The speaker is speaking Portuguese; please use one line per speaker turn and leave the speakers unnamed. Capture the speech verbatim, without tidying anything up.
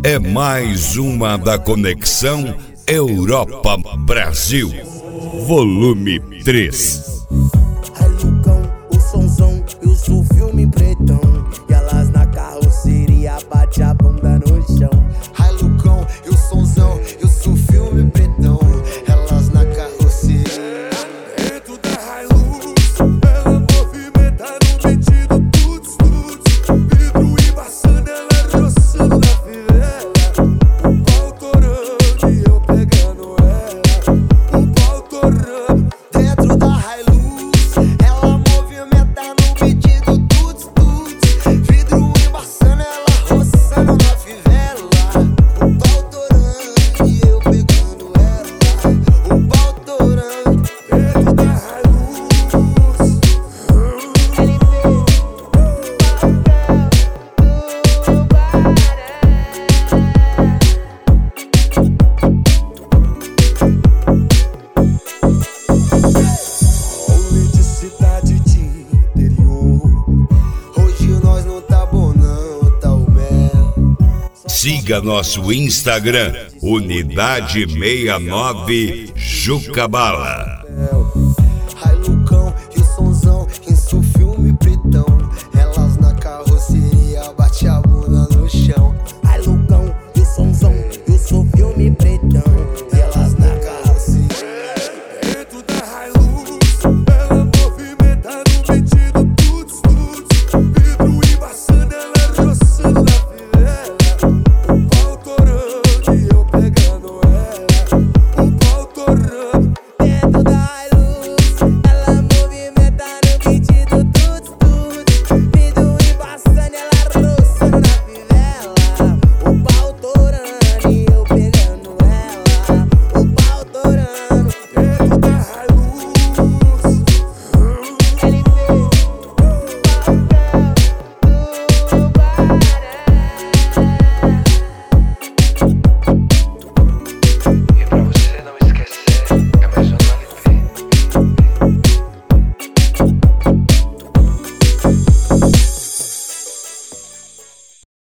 é mais uma da Conexão Europa-Brasil, volume três.
Ai, Lucão, o sonzão, eu sou filme pretão. E elas na carroceria bate a bunda no chão.
Ai, Lucão, eu sonzão, eu sou filme pretão. Elas na carroceria.
Dentro da Hilux, ela movimenta no metido tuts tuts. Vidro embaçando, ela roçando na fivela. O pau torando e eu pegando ela. O pau torando.
Dentro da Hilux, ela movimenta no metido tuts tuts. Vidro embaçando, ela roçando na fivela. O pau torando e eu pegando ela. O pau torando.
Dentro da Hilux. Homem de cidade de interior.
Hoje nós não tá bom não, tá o mel.
Siga nosso Instagram, Unidade sessenta e nove Jucabala.